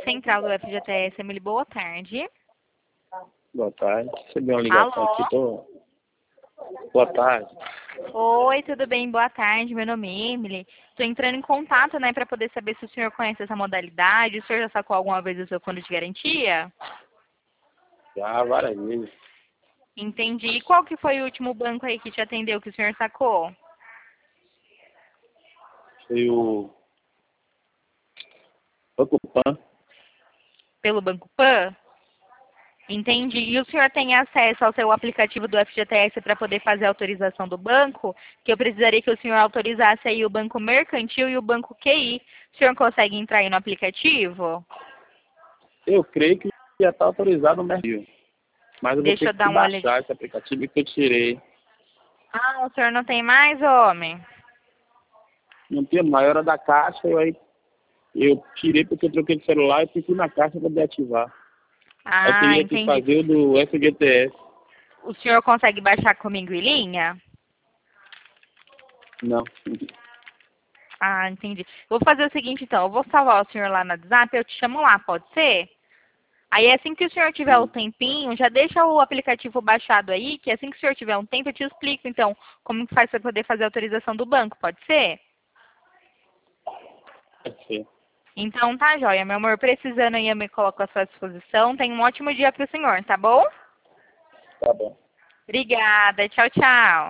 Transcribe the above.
central do FGTS, Emily. Boa tarde. Boa tarde. Recebi uma ligação Alô? aqui, Boa tarde. Oi, tudo bem? Boa tarde. Meu nome é Emily. Estou entrando em contato, né, para poder saber se o senhor conhece essa modalidade. O senhor já sacou alguma vez o seu fundo de garantia? Já várias vezes. Entendi. E qual que foi o último banco aí que te atendeu que o senhor sacou? Foi o Banco Pan. Pelo Banco Pan? Entendi. E o senhor tem acesso ao seu aplicativo do FGTS para poder fazer a autorização do banco? Que eu precisaria que o senhor autorizasse aí o Banco Mercantil e o Banco QI. O senhor consegue entrar aí no aplicativo? Eu creio que já está autorizado no mercado. Mas eu vou Deixa ter eu que dar uma olhadinha. baixar esse aplicativo que eu tirei. Ah, o senhor não tem mais, homem? Não tinha mais, era da caixa, eu tirei porque eu troquei de celular e fui na caixa para deativar. Eu Ah, teria que entendi. fazer o do FGTS. O senhor consegue baixar comigo em linha? Não. Ah, entendi. Vou fazer o seguinte, então. Eu vou salvar o senhor lá no WhatsApp, eu te chamo lá, pode ser? Aí, assim que o senhor tiver o tempinho, já deixa o aplicativo baixado aí, que assim que o senhor tiver um tempo, eu te explico, então, como que faz para poder fazer a autorização do banco, pode ser? Pode ser. Então, tá, joia. Meu amor, precisando aí, eu me coloco à sua disposição. Tenha um ótimo dia para o senhor, tá bom? Tá bom. Obrigada. Tchau, tchau.